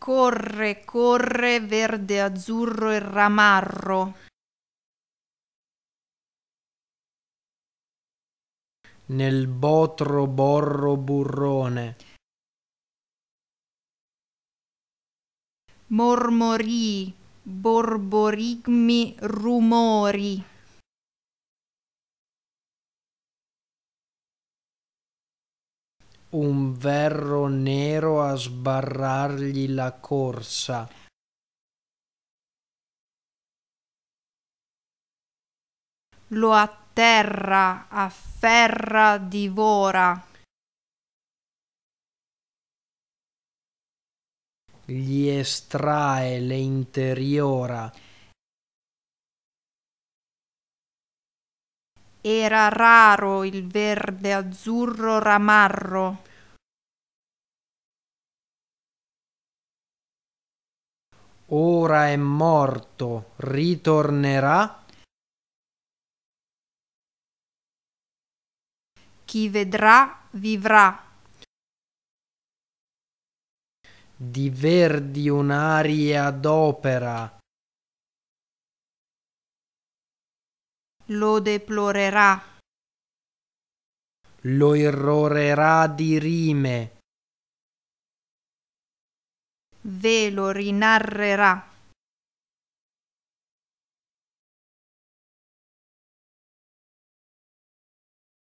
Corre, corre, verde, azzurro e ramarro. Nel botro borro burrone. Mormorii, borborigmi, rumori. Un verro nero a sbarrargli la corsa. Lo atterra, afferra, divora. Gli estrae le interiora. Era raro il verde azzurro ramarro. Ora è morto, ritornerà. Chi vedrà, vivrà. Di verdi un'aria d'opera. Lo deplorerà. Lo irrorerà di rime. Ve lo rinarrerà.